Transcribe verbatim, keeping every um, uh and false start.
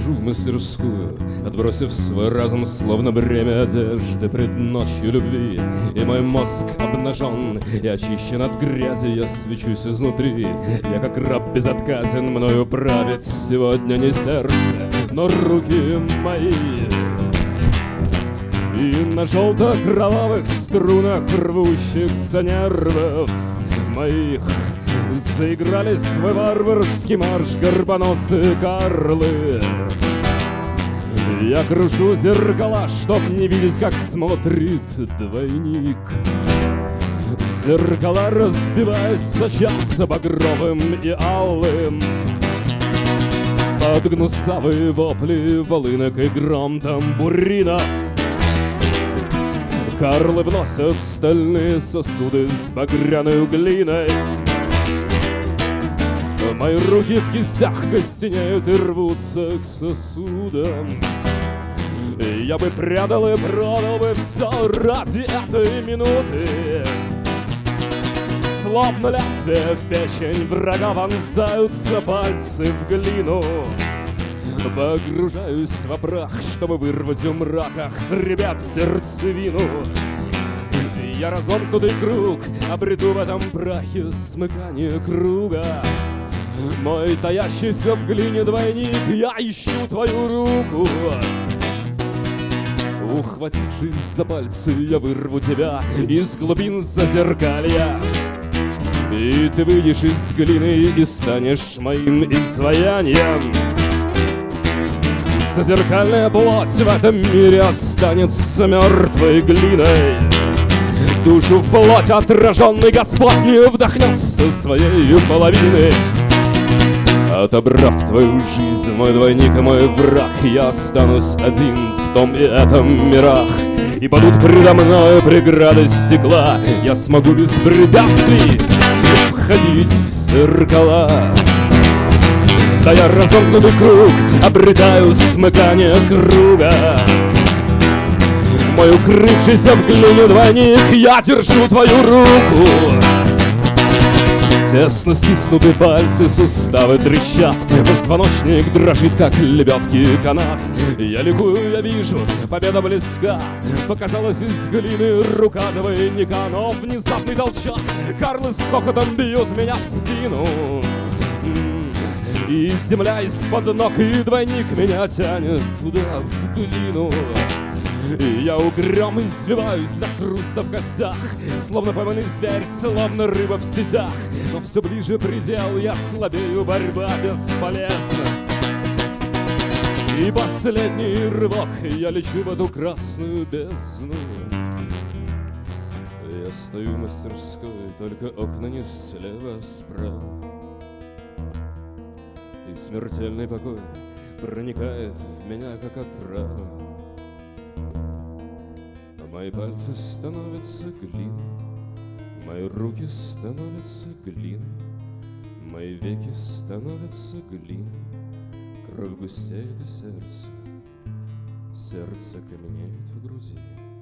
Вхожу в мастерскую, отбросив свой разум, словно бремя одежды пред ночью любви. И мой мозг обнажен и очищен от грязи, я свечусь изнутри. Я как раб безотказен, мною правит сегодня не сердце, но руки мои. И на желто-кровавых струнах рвущихся нервов моих заиграли свой варварский марш горбоносые карлы. Я крушу зеркала, чтоб не видеть, как смотрит двойник. Зеркала, разбиваясь, сочатся багровым и алым под гнусавые вопли волынок и гром тамбурина. Карлы вносят стальные сосуды с багряной глиной. Мои руки в кистях костенеют и рвутся к сосудам. Я бы предал и продал бы все ради этой минуты. Словно лезвие в печень врага вонзаются пальцы в глину. Погружаюсь во прах, чтобы вырвать у мрака хребет сердцевину. Я разомкнутый круг обрету в этом прахе смыкание круга. Мой таящийся в глине двойник, я ищу твою руку. Ухватившись за пальцы, я вырву тебя из глубин зазеркалья. И ты выйдешь из глины и станешь моим изваянием. Зазеркальная плоть в этом мире останется мертвой глиной. Душу в плоть отраженный Господь не вдохнет со своей половины. Отобрав твою жизнь, мой двойник и мой враг, я останусь один в том и этом мирах. И падут предо мною преграды стекла, я смогу без препятствий входить в зеркала. Да я разомкнутый круг обретаю смыкание круга. Мой укрывшийся в глине двойник, я держу твою руку. Тесно стиснуты пальцы, суставы трещат, позвоночник дрожит, как лебедки канат. Я ликую, я вижу, победа близка. Показалась из глины рука двойника, но внезапный толчок. Карлы с хохотом бьют меня в спину. И земля из-под ног, и двойник меня тянет туда, в глину. И я угрём извиваюсь до хруста в костях, словно пойманный зверь, словно рыба в сетях. Но все ближе предел, я слабею, борьба бесполезна. И последний рывок, я лечу в эту красную бездну. Я стою в мастерской, только окна не слева, а справа. И смертельный покой проникает в меня, как отрава. Мои пальцы становятся глиной, мои руки становятся глиной, мои веки становятся глиной, кровь густеет и сердце, сердце каменеет в груди.